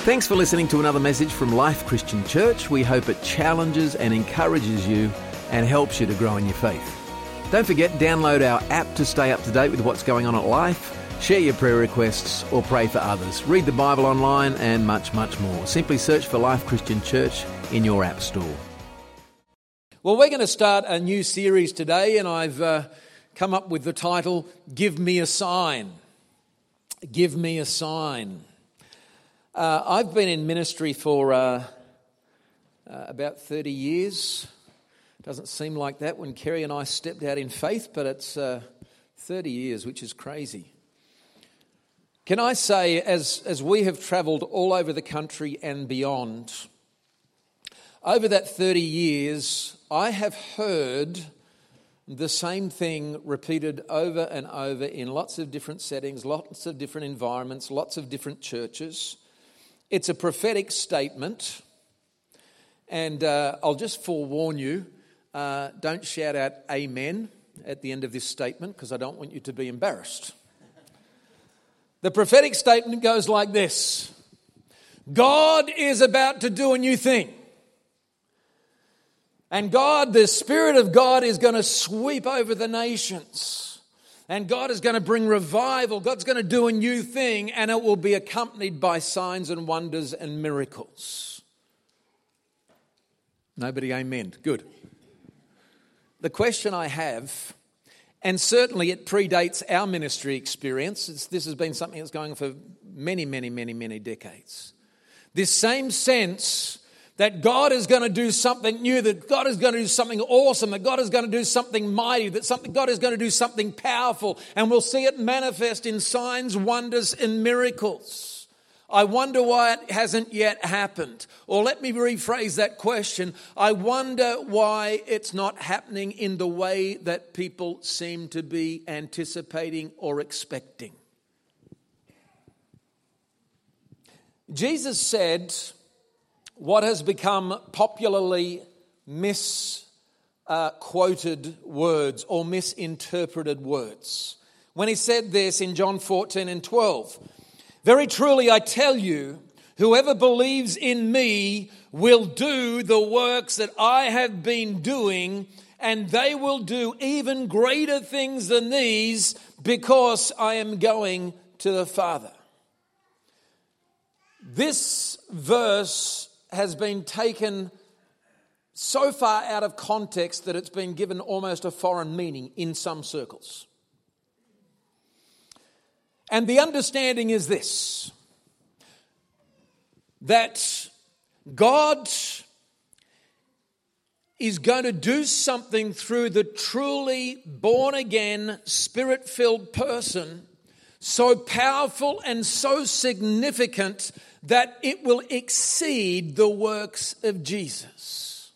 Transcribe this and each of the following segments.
Thanks for listening to another message from Life Christian Church. We hope it challenges and encourages you and helps you to grow in your faith. Don't forget, download our app to stay up to date with what's going on at Life, share your prayer requests or pray for others, read the Bible online and much, much more. Simply search for Life Christian Church in your app store. Well, we're going to start a new series today, and I've come up with the title, Give Me a Sign. Give me a sign. I've been in ministry for about 30 years. Doesn't seem like that when Kerry and I stepped out in faith, but it's 30 years, which is crazy. Can I say, as we have travelled all over the country and beyond, over that 30 years, I have heard the same thing repeated over and over in lots of different settings, lots of different environments, lots of different churches. It's a prophetic statement, and I'll just forewarn you, don't shout out amen at the end of this statement because I don't want you to be embarrassed. The prophetic statement goes like this: God is about to do a new thing. And God, the Spirit of God is going to sweep over the nations. And God is going to bring revival. God's going to do a new thing, and it will be accompanied by signs and wonders and miracles. Nobody amen. Good. The question I have, and certainly it predates our ministry experience. This has been something that's going on for many, many, many, many decades. This same sense that God is going to do something new, that God is going to do something awesome, that God is going to do something mighty, God is going to do something powerful, and we'll see it manifest in signs, wonders, and miracles. I wonder why it hasn't yet happened. Or let me rephrase that question. I wonder why it's not happening in the way that people seem to be anticipating or expecting. Jesus said what has become popularly misquoted words or misinterpreted words when he said this in John 14 and 12. Very truly I tell you, whoever believes in me will do the works that I have been doing, and they will do even greater things than these, because I am going to the Father. This verse has been taken so far out of context that it's been given almost a foreign meaning in some circles. And the understanding is this: that God is going to do something through the truly born-again, Spirit-filled person so powerful and so significant that it will exceed the works of Jesus.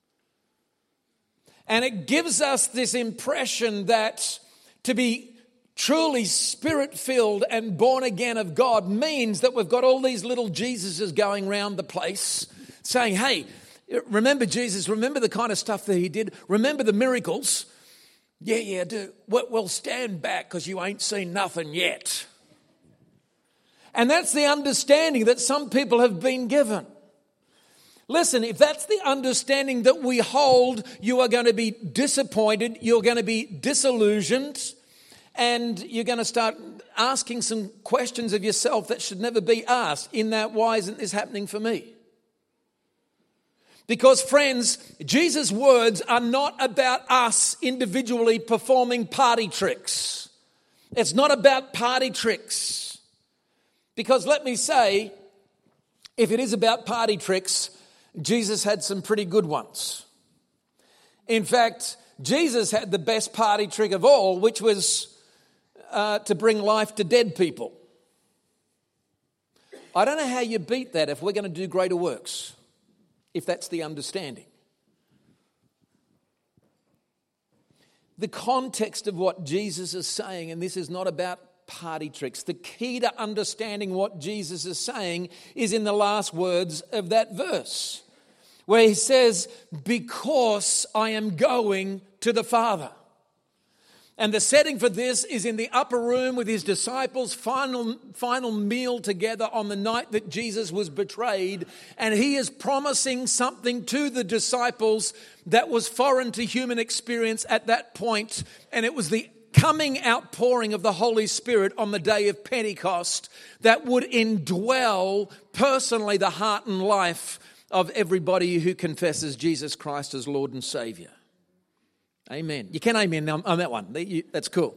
And it gives us this impression that to be truly Spirit-filled and born again of God means that we've got all these little Jesuses going around the place saying, hey, remember Jesus, remember the kind of stuff that he did, remember the miracles. Yeah, do. Well, stand back because you ain't seen nothing yet. And that's the understanding that some people have been given. Listen, if that's the understanding that we hold, you are going to be disappointed, you're going to be disillusioned, and you're going to start asking some questions of yourself that should never be asked. In that, why isn't this happening for me? Because, friends, Jesus' words are not about us individually performing party tricks. It's not about party tricks. Because let me say, if it is about party tricks, Jesus had some pretty good ones. In fact, Jesus had the best party trick of all, which was to bring life to dead people. I don't know how you beat that if we're going to do greater works, if that's the understanding. The context of what Jesus is saying, and this is not about party tricks. The key to understanding what Jesus is saying is in the last words of that verse, where he says, because I am going to the Father. And the setting for this is in the upper room with his disciples, final meal together on the night that Jesus was betrayed. And he is promising something to the disciples that was foreign to human experience at that point. And it was the coming outpouring of the Holy Spirit on the day of Pentecost that would indwell personally the heart and life of everybody who confesses Jesus Christ as Lord and Savior. Amen. You can amen on that one. That's cool.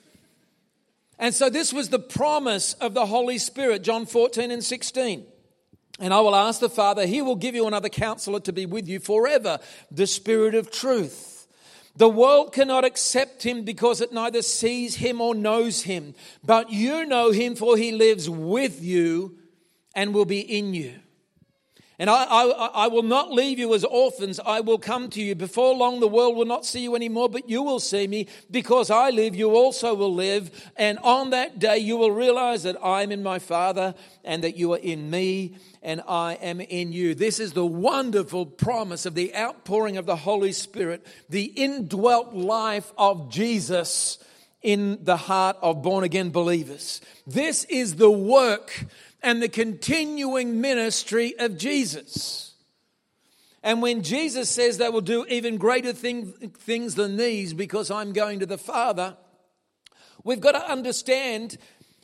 And so this was the promise of the Holy Spirit, John 14 and 16. And I will ask the Father, he will give you another counselor to be with you forever, the Spirit of truth. The world cannot accept him because it neither sees him or knows him. But you know him, for he lives with you and will be in you. And I will not leave you as orphans. I will come to you. Before long, the world will not see you anymore, but you will see me. Because I live, you also will live. And on that day, you will realize that I am in my Father and that you are in me and I am in you. This is the wonderful promise of the outpouring of the Holy Spirit, the indwelt life of Jesus in the heart of born-again believers. This is the work and the continuing ministry of Jesus. And when Jesus says they will do even greater things than these because I'm going to the Father, we've got to understand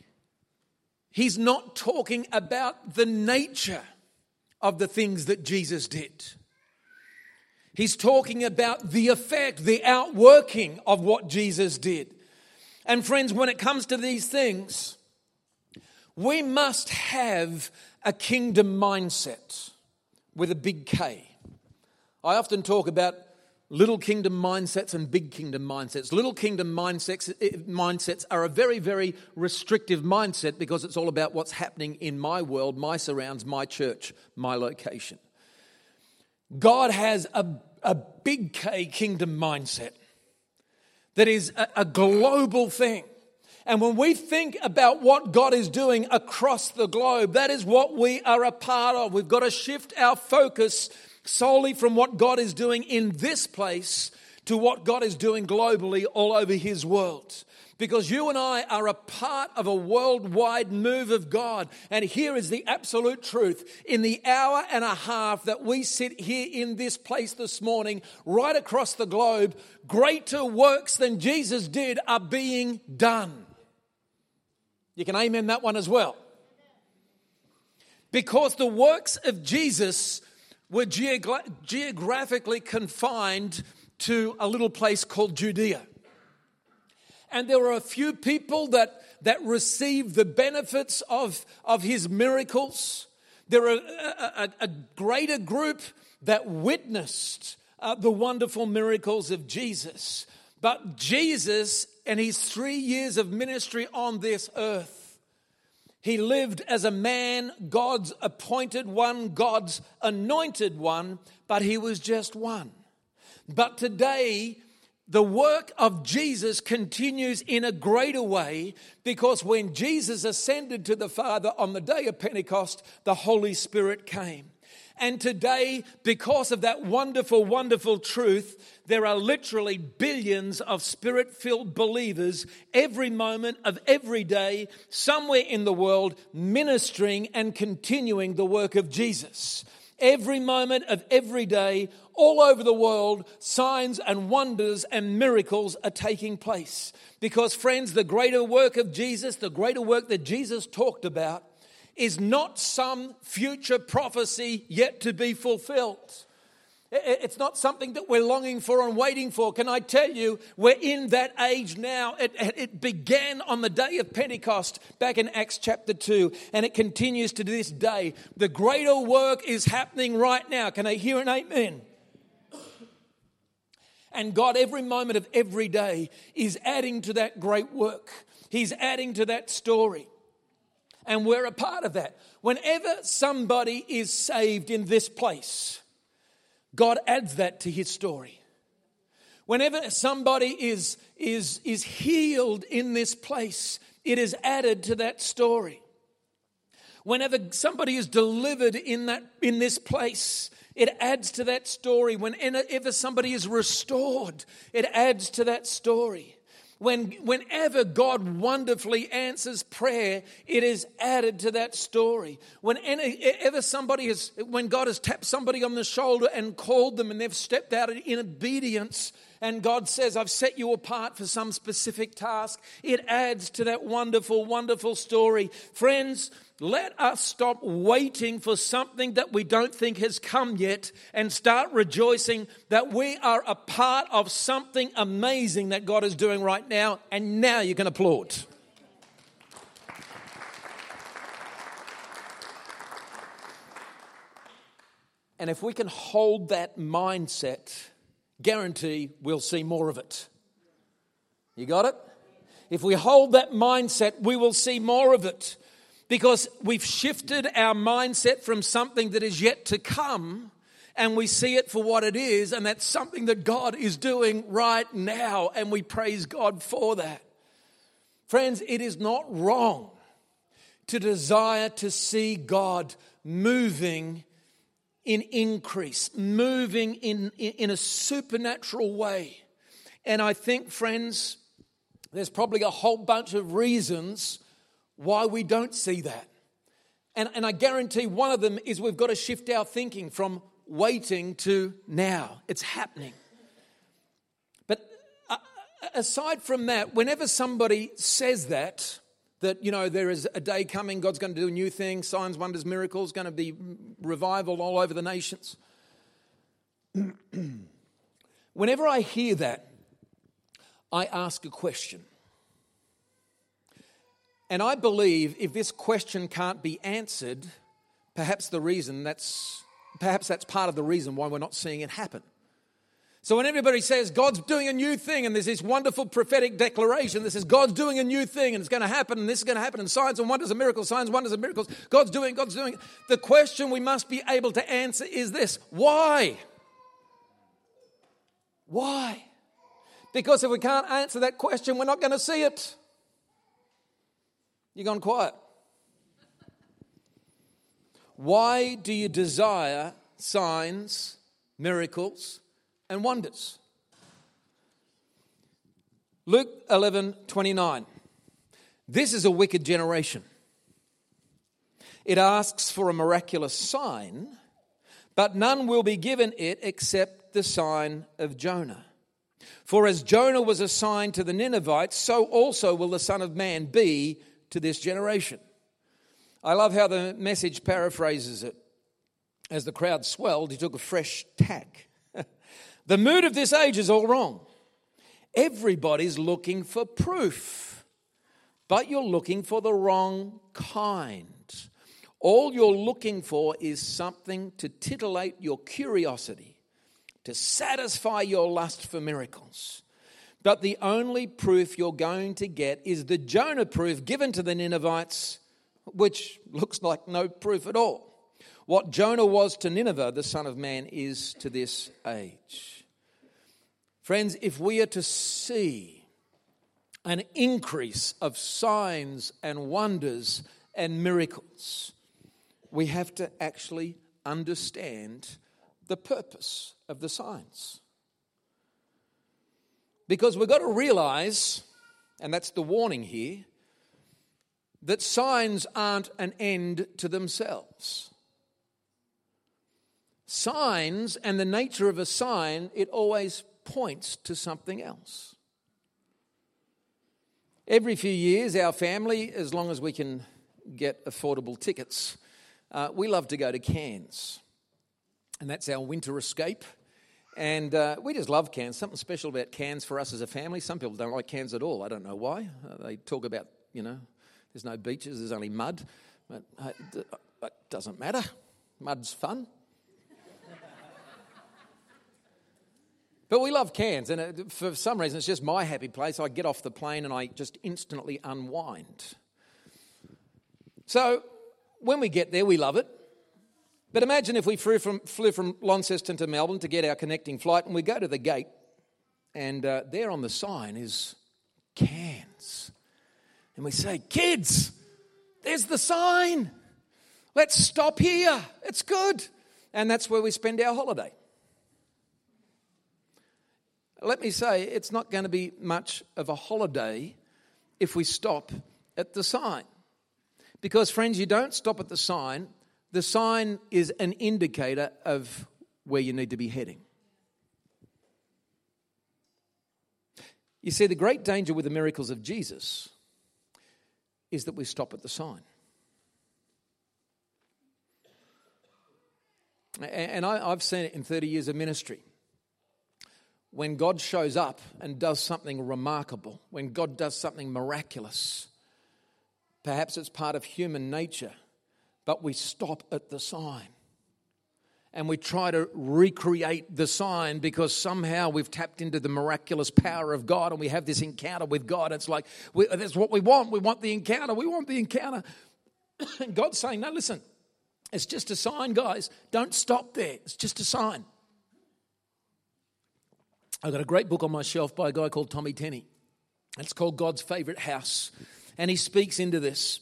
he's not talking about the nature of the things that Jesus did. He's talking about the effect, the outworking of what Jesus did. And friends, when it comes to these things, we must have a kingdom mindset with a big K. I often talk about little kingdom mindsets and big kingdom mindsets. Little kingdom mindsets are a very, very restrictive mindset because it's all about what's happening in my world, my surrounds, my church, my location. God has a big K kingdom mindset that is a global thing. And when we think about what God is doing across the globe, that is what we are a part of. We've got to shift our focus solely from what God is doing in this place to what God is doing globally all over his world. Because you and I are a part of a worldwide move of God. And here is the absolute truth. In the hour and a half that we sit here in this place this morning, right across the globe, greater works than Jesus did are being done. You can amen that one as well. Because the works of Jesus were geographically confined to a little place called Judea. And there were a few people that received the benefits of his miracles. There were a greater group that witnessed the wonderful miracles of Jesus. But Jesus, in his 3 years of ministry on this earth, he lived as a man, God's appointed one, God's anointed one, but he was just one. But today, the work of Jesus continues in a greater way because when Jesus ascended to the Father on the day of Pentecost, the Holy Spirit came. And today, because of that wonderful, wonderful truth, there are literally billions of Spirit-filled believers every moment of every day, somewhere in the world, ministering and continuing the work of Jesus. Every moment of every day, all over the world, signs and wonders and miracles are taking place. Because, friends, the greater work of Jesus, the greater work that Jesus talked about, is not some future prophecy yet to be fulfilled. It's not something that we're longing for and waiting for. Can I tell you, we're in that age now. It began on the day of Pentecost back in Acts chapter 2, and it continues to this day. The greater work is happening right now. Can I hear an amen? And God, every moment of every day, is adding to that great work. He's adding to that story. And we're a part of that. Whenever somebody is saved in this place, God adds that to his story. Whenever somebody is healed in this place, it is added to that story. Whenever somebody is delivered in this place, it adds to that story. Whenever somebody is restored, it adds to that story. Whenever God wonderfully answers prayer, it is added to that story. When God has tapped somebody on the shoulder and called them and they've stepped out in obedience, and God says, I've set you apart for some specific task, it adds to that wonderful, wonderful story. Friends, let us stop waiting for something that we don't think has come yet and start rejoicing that we are a part of something amazing that God is doing right now, and now you can applaud. And if we can hold that mindset, guarantee we'll see more of it. You got it? If we hold that mindset, we will see more of it. Because we've shifted our mindset from something that is yet to come, and we see it for what it is, and that's something that God is doing right now, and we praise God for that. Friends, it is not wrong to desire to see God moving in increase, moving in a supernatural way. And I think, friends, there's probably a whole bunch of reasons why we don't see that. And I guarantee one of them is we've got to shift our thinking from waiting to now. It's happening. But aside from that, whenever somebody says that, you know, there is a day coming, God's going to do a new thing, signs, wonders, miracles, going to be revival all over the nations. Whenever I hear that, I ask a question. And I believe if this question can't be answered, perhaps that's part of the reason why we're not seeing it happen. So when everybody says God's doing a new thing, and there's this wonderful prophetic declaration that says God's doing a new thing and it's going to happen and this is going to happen and signs and wonders and miracles, signs, wonders and miracles, God's doing. The question we must be able to answer is this: why? Why? Because if we can't answer that question, we're not going to see it. You've gone quiet. Why do you desire signs, miracles, and wonders? Luke 11:29. This is a wicked generation. It asks for a miraculous sign, but none will be given it except the sign of Jonah. For as Jonah was a sign to the Ninevites, so also will the Son of Man be to this generation. I love how the Message paraphrases it. As the crowd swelled, he took a fresh tack. The mood of this age is all wrong. Everybody's looking for proof, but you're looking for the wrong kind. All you're looking for is something to titillate your curiosity, to satisfy your lust for miracles. But the only proof you're going to get is the Jonah proof given to the Ninevites, which looks like no proof at all. What Jonah was to Nineveh, the Son of Man is to this age. Friends, if we are to see an increase of signs and wonders and miracles, we have to actually understand the purpose of the signs. Because we've got to realize, and that's the warning here, that signs aren't an end to themselves. Signs and the nature of a sign, it always points to something else. Every few years, our family, as long as we can get affordable tickets, we love to go to Cairns. And that's our winter escape. And we just love Cairns. Something special about Cairns for us as a family. Some people don't like Cairns at all. I don't know why. They talk about, there's no beaches, there's only mud. But it doesn't matter. Mud's fun. But we love Cairns, and for some reason it's just my happy place. I get off the plane and I just instantly unwind. So when we get there, we love it. But imagine if we flew from Launceston to Melbourne to get our connecting flight, and we go to the gate, and there on the sign is Cairns. And we say, kids, there's the sign. Let's stop here. It's good. And that's where we spend our holiday. let me say, it's not going to be much of a holiday if we stop at the sign. Because, friends, you don't stop at the sign. The sign is an indicator of where you need to be heading. You see, the great danger with the miracles of Jesus is that we stop at the sign. And I've seen it in 30 years of ministry. When God shows up and does something remarkable, when God does something miraculous, perhaps it's part of human nature, but we stop at the sign. And we try to recreate the sign because somehow we've tapped into the miraculous power of God and we have this encounter with God. It's like, that's what we want. We want the encounter. We want the encounter. And God's saying, no, listen, it's just a sign, guys. Don't stop there. It's just a sign. I've got a great book on my shelf by a guy called Tommy Tenney. It's called God's Favourite House. And he speaks into this.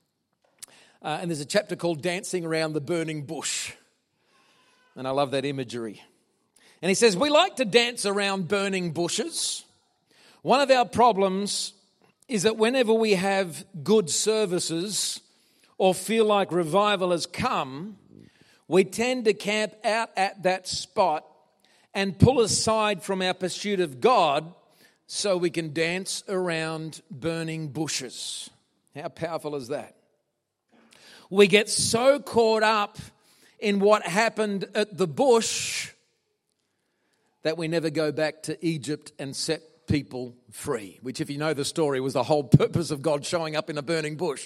And there's a chapter called Dancing Around the Burning Bush. And I love that imagery. And he says, we like to dance around burning bushes. One of our problems is that whenever we have good services or feel like revival has come, we tend to camp out at that spot and pull aside from our pursuit of God so we can dance around burning bushes. How powerful is that? We get so caught up in what happened at the bush that we never go back to Egypt and set people free, which, if you know the story, was the whole purpose of God showing up in a burning bush.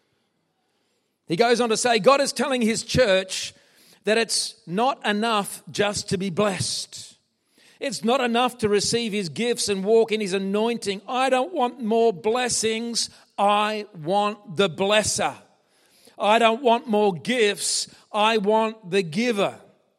He goes on to say, God is telling his church that it's not enough just to be blessed. It's not enough to receive his gifts and walk in his anointing. I don't want more blessings. I want the blesser. I don't want more gifts. I want the giver.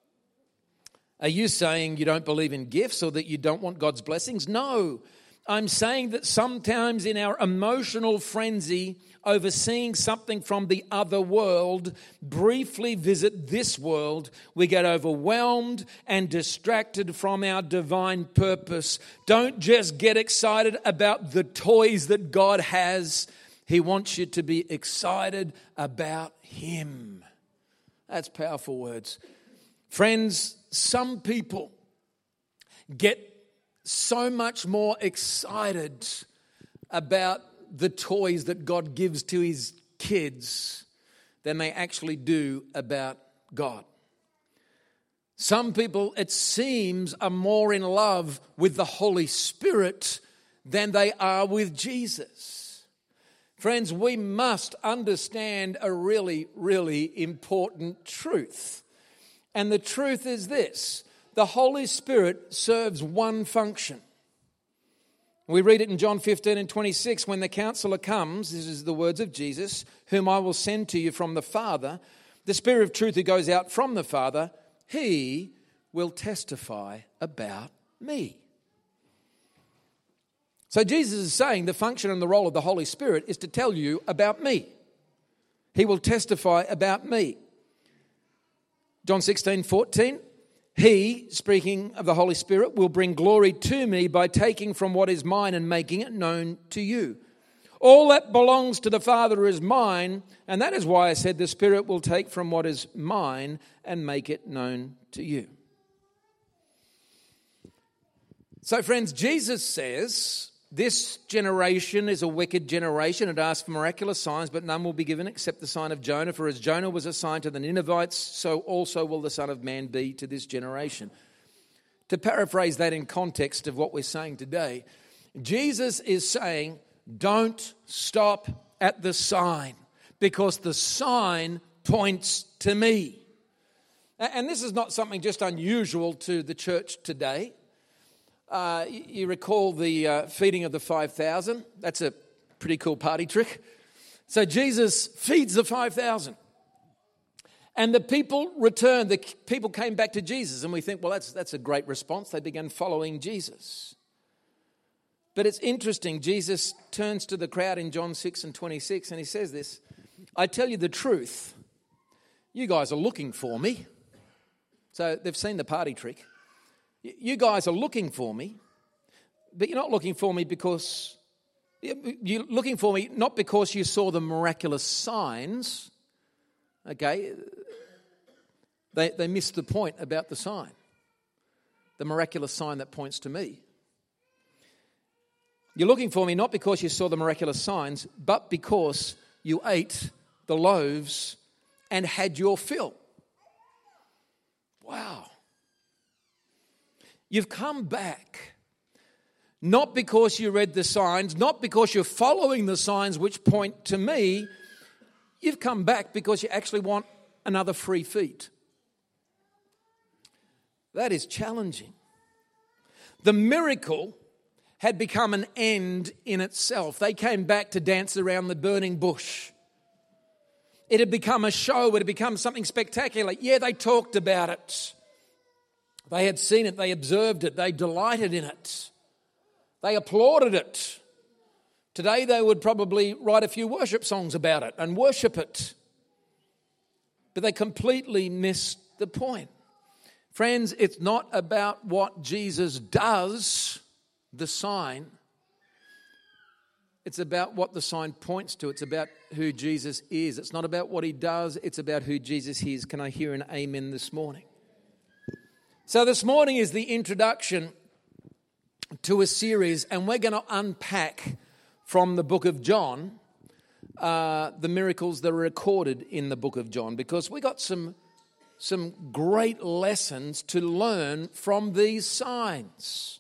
Are you saying you don't believe in gifts or that you don't want God's blessings? No. I'm saying that sometimes in our emotional frenzy over seeing something from the other world briefly visit this world, we get overwhelmed and distracted from our divine purpose. Don't just get excited about the toys that God has. He wants you to be excited about him. That's powerful words. Friends, some people get so much more excited about the toys that God gives to his kids than they actually do about God. Some people, it seems, are more in love with the Holy Spirit than they are with Jesus. Friends, we must understand a really, really important truth. And the truth is this: the Holy Spirit serves one function. We read it in John 15 and 26. When the counselor comes, this is the words of Jesus, whom I will send to you from the Father, the Spirit of truth who goes out from the Father, he will testify about me. So Jesus is saying the function and the role of the Holy Spirit is to tell you about me. He will testify about me. John 16:14. He, speaking of the Holy Spirit, will bring glory to me by taking from what is mine and making it known to you. All that belongs to the Father is mine, and that is why I said the Spirit will take from what is mine and make it known to you. So, friends, Jesus says this generation is a wicked generation. It asks for miraculous signs, but none will be given except the sign of Jonah. For as Jonah was a sign to the Ninevites, so also will the Son of Man be to this generation. To paraphrase that in context of what we're saying today, Jesus is saying, don't stop at the sign, because the sign points to me. And this is not something just unusual to the church today. You recall the feeding of the 5,000. That's a pretty cool party trick. So Jesus feeds the 5,000. And the people returned. The people came back to Jesus. And we think, well, that's a great response. They began following Jesus. But it's interesting. Jesus turns to the crowd in John 6 and 26 and he says this: I tell you the truth. You guys are looking for me. So they've seen the party trick. You guys are looking for me, but you're not looking for me because you're looking for me not because you saw the miraculous signs. Okay, they missed the point about the sign, the miraculous sign that points to me. You're looking for me not because you saw the miraculous signs, but because you ate the loaves and had your fill. Wow. You've come back not because you read the signs, not because you're following the signs which point to me. You've come back because you actually want another free feed. That is challenging. The miracle had become an end in itself. They came back to dance around the burning bush. It had become a show. It had become something spectacular. Yeah, they talked about it. They had seen it. They observed it. They delighted in it. They applauded it. Today they would probably write a few worship songs about it and worship it. But they completely missed the point. Friends, it's not about what Jesus does, the sign. It's about what the sign points to. It's about who Jesus is. It's not about what he does. It's about who Jesus is. Can I hear an amen this morning? So this morning is the introduction to a series, and we're going to unpack from the book of John the miracles that are recorded in the book of John, because we got some great lessons to learn from these signs.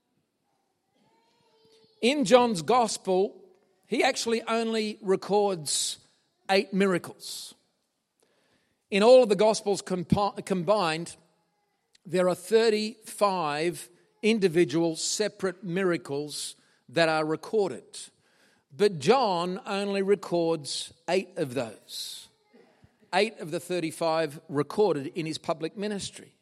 In John's gospel, he actually only records 8 miracles. In all of the gospels combined, there are 35 individual separate miracles that are recorded. But John only records 8 of those. 8 of the 35 recorded in his public ministry.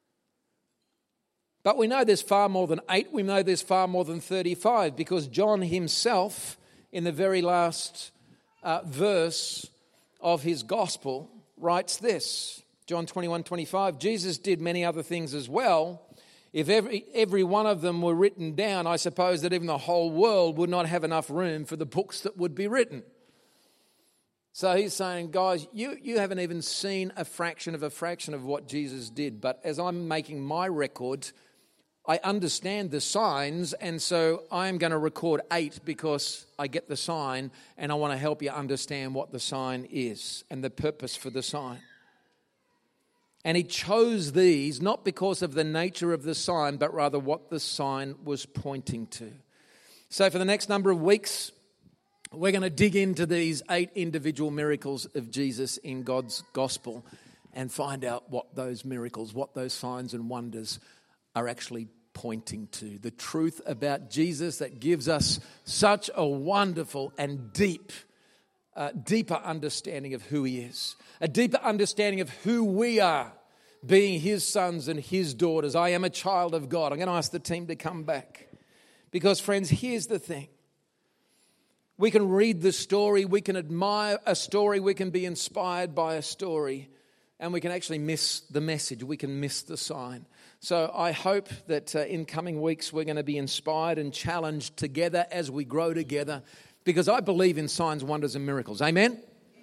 But we know there's far more than 8. We know there's far more than 35, because John himself, in the very last verse of his gospel, writes this. John 21:25, Jesus did many other things as well. If every one of them were written down, I suppose that even the whole world would not have enough room for the books that would be written. So he's saying, guys, you haven't even seen a fraction of what Jesus did. But as I'm making my record, I understand the signs, and so I'm going to record 8 because I get the sign, and I want to help you understand what the sign is and the purpose for the sign. And he chose these not because of the nature of the sign, but rather what the sign was pointing to. So for the next number of weeks, we're going to dig into these 8 individual miracles of Jesus in God's gospel and find out what those miracles, what those signs and wonders are actually pointing to. The truth about Jesus that gives us such a wonderful and deeper understanding of who he is. A deeper understanding of who we are, being his sons and his daughters. I am a child of God. I'm going to ask the team to come back. Because, friends, here's the thing. We can read the story, we can admire a story, we can be inspired by a story, and we can actually miss the message, we can miss the sign. So I hope that in coming weeks we're going to be inspired and challenged together as we grow together, because I believe in signs, wonders and miracles. Amen?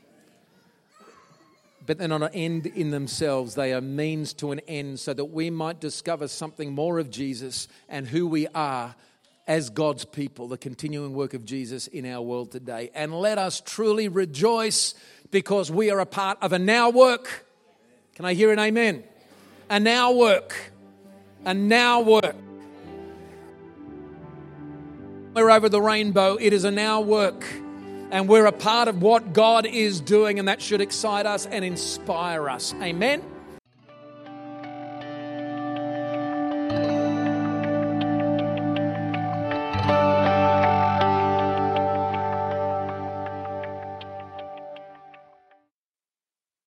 But they're not an end in themselves. They are means to an end so that we might discover something more of Jesus and who we are as God's people, the continuing work of Jesus in our world today. And let us truly rejoice because we are a part of a now work. Can I hear an amen? A now work. A now work. We're over the rainbow. It is a now work. And we're a part of what God is doing, and that should excite us and inspire us. Amen?